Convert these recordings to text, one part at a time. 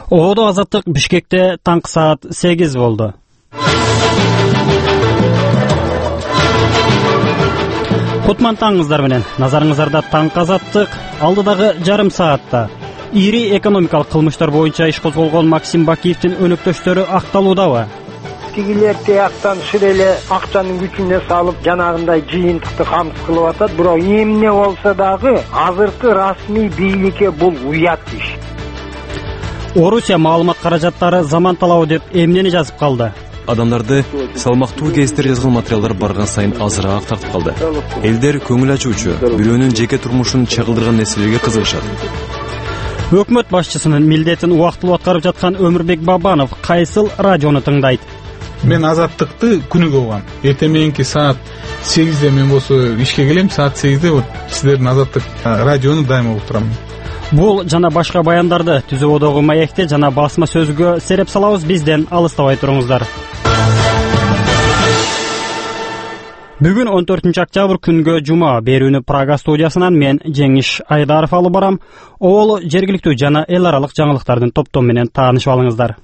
Оодо азаттык Бишкекте таңкы саат 8 болду. Кутман таңыңыздар менен. Назарыңыздарда таңкы азаттык алдыдагы жарым саатта. Ири экономикалык кылмыштар боюнча иш козголгон Максим Бакиевдин өнөктөштөрү акталуудабы? Тигилер тияктанышып эле акчанын күчүнө салып жанагындай жыйынтыкты камсыз кылып атат. Бирок эмне болсо дагы азыркы расмий бийликке бул уят иш. Орусия маалымат каражаттары заман талабы деп эмнени жазып калды? Адамдарды салмактуу кездер жазган материалдар барган сайын азыраак тартып калды. Элдер көңүл ачуучу, бирөөнүн жеке турмушун чагылдырган нерселерге кызыгышат. Өкмөт башчысынын милдетин убактылуу аткарып жаткан Өмүрбек Бабанов кайсыл радиону тыңдайт? Мен азаттыкты күнүгө угам. Эртең мененки саат 8де мен болсо ишке келем, саат 8де вот сиздердин азаттык радиону дайыма угуп турам. Бул жана башка баяндарды түзүүдөгү маекте жана басма сөзгө сереп салабыз. Бизден алыстабай туруңуздар. Бүгүн 14 октябрь күнгө жума. Берүүнү Прага студиясынан мен Жеңиш Айдаров алып барам. Оолу жергиликтүү жана эл аралык жаңылыктардын топтому менен таанышып алыңыздар.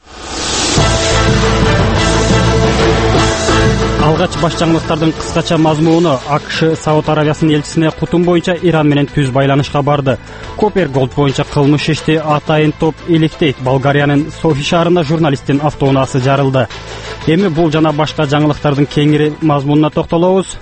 Алгач баш жаңылыктардын кыскача мазмуну: АКШ Сауд Аравиясынын элчисине кутум боюнча Иран менен түз байланышка барды. Копер Голд боюнча кылмыш ишти атайын топ иликтейт. Болгариянын Софи шаарында журналисттин автоунаасы жарылды. Эми бул жана башка жаңылыктардын кеңири мазмунуна токтолобуз.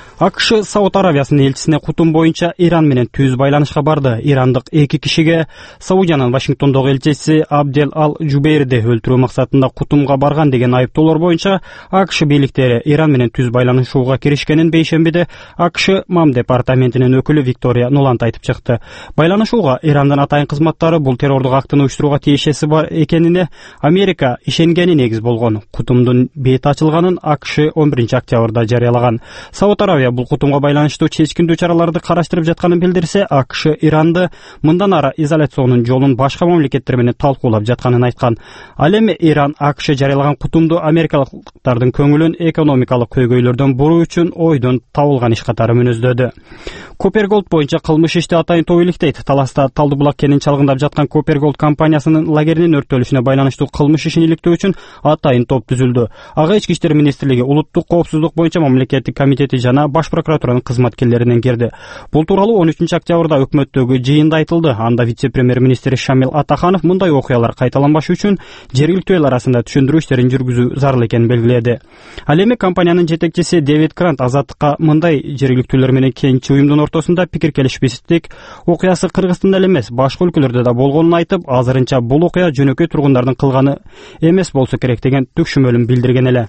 АКШ Сауд Аравиясынын элчисине кутум боюнча Иран менен түз байланышка барды. Ирандык 2 кишиге Саудиянын Вашингтондогу элчиси Абдел Ал-Жубейрди өлтүрүү максатында кутумга барган деген айыптоолор боюнча АКШ бийликтери Иран менен түз байланышууга киришкенин бейшембиде АКШ МАМ департаментинин өкүлү Виктория Нуланд айтып чыкты. Байланышууга Ирандын атайын кызматтары бул террордук актыны уюштурууга тиешеси бар экенине Америка ишенгени негиз болгон. Кутумдун бети ачылганын АКШ 11 октябрда жарыялаган. Сауд Аравия бул кутумга байланыштуу чечкиндүү чараларды караштырып жатканын билдирсе, АКШ Иранды мындан ары изоляционун жолун башка мамлекеттер менен талкуулап жатканын айткан. Ал эми Иран АКШ жарыялаган кутумду америкалыктардын көңүлүн экономикалык көйгөйлөрдөн буруу үчүн ойдон табылган иш катары мүнөздөдү. Коперголд боюнча кылмыш ишти атайын топ иликтейт. Таласта Талдыбулак кенин чалгындап жаткан Коперголд компаниясынын лагеринин өрттөлүшүнө байланыштуу кылмыш ишин иликтөө үчүн атайын топ түзүлдү. Ага Ички иштер министрлиги, улуттук коопсуздук боюнча мамлекеттик комитети жана баш прокуратуранын кызматкерлеринен кирди. Бул тууралуу 13 октябрда өкмөттөгү жыйында айтылды. Анда вице-премьер-министр Шамил Атаханов мындай окуялар кайталанбашы үчүн жергиликтүү эл арасында түшүндүрүү иштерин жүргүзүү зарыл экенин белгиледи. Ал эми компаниянын жетекчиси Дэвид Крант азаттыкка мындай жергиликтүүлөр менен кенчи уюмдун ортосунда пикир келишпестик окуясы Кыргызстанда эле эмес, башка өлкөлөрдө да болгонун айтып, азырынча бул окуя жөнөкөй тургундардын кылганы эмес болсо керек деген түкшүмөлүн билдирген эле.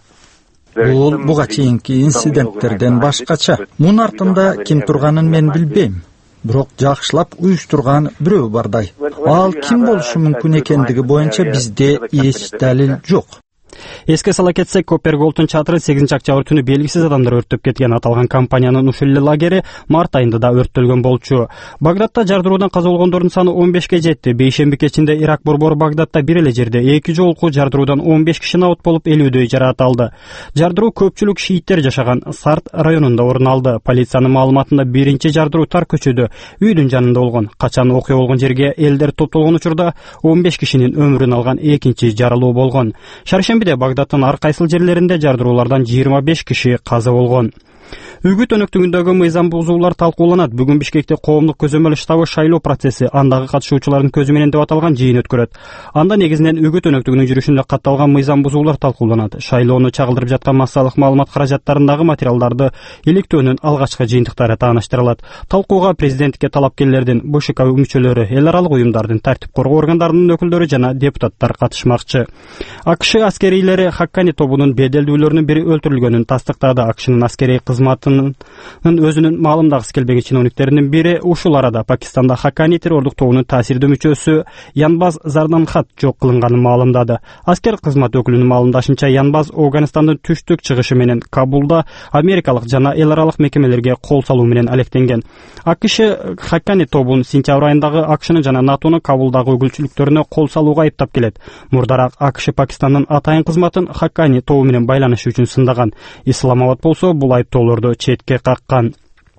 Бул буга чейинки инциденттерден башкача. Мунун артында ким турганын мен билбейм. Бирок жакшылап уюштурган бирөө бардай. Ал ким болушу мүмкүн экендиги боюнча бизде эч далил жок. Эске сала кетсек, Коперголдтун чатыры 8 октябрь түнү белгисиз адамдар өрттөп кеткен. Аталган компаниянын ушул эле лагери март айында да өрттөлгөн болчу. Багдадта жардыруудан каза болгондордун саны 15ке жетти. Бейшемби кечинде Ирак борбору Багдадта бир эле жерде 2 жолку жардыруудан 15 киши набыт болуп, 50дөй жараат алды. Жардыруу көпчүлүк шииттер жашаган Сарт районунда орун алды. Полициянын маалыматында биринчи жардыруу тар көчөдө, үйдүн жанында болгон. Качан окуя болгон жерге элдер топтолгон учурда 15 кишинин өмүрүн алган экинчи жарылуу болгон. Шаршембиде Багдадтын ар кайсыл жерлеринде жардыруулардан 25 киши каза болгон. Үгүт өнөктүгүндөгү мыйзам бузуулар талкууланат. Бүгүн Бишкекте коомдук көзөмөл штабы шайлоо процесси андагы катышуучулардын көзү менен деп аталган жыйын өткөрөт. Анда негизинен үгүт өнөктүгүнүн жүрүшүндө катталган мыйзам бузуулар талкууланат. Шайлоону чагылдырып жаткан массалык маалымат каражаттарындагы материалдарды иликтөөнүн алгачкы жыйынтыктары тааныштырылат. Талкууга президенттикке талапкерлердин, БШК мүчөлөрү, эл аралык уюмдардын, тартип коргоо органдарынын өкүлдөрү жана депутаттар катышмакчы. АКШ аскерийлери Хаккани тобунун беделдүүлөрүнүн бири өлтүрүлгөнүн тастыктады. АКШнын аскерий кызматынын өзүнүн маалымдагысы келбеген чиновниктеринин бири ушул арада Пакистанда Хаккани террордук тобунун таасирдүү мүчөсү Янбаз Зарданхат жок кылынганын маалымдады. Аскер кызмат өкүлүнүн маалымдашынча, Янбаз Афганистандын түштүк чыгышы менен Кабулда америкалык жана эл аралык мекемелерге кол салуу менен алектенген. АКШ Хаккани тобун сентябрь айындагы АКШнын жана НАТОнун Кабулдагы өгүлчүлүктөрүнө кол салууга айыптап келет. Мурдараак АКШ Пакистандын атайын кызматын Хаккани тобу менен байланышы үчүн сындаган. Исламабад болсо бул айыптоолорду четке каккан.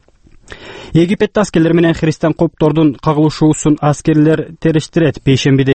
Египетте аскерлер менен христиан коптордун кагылышуусун аскерлер териштирет. Бейшембиде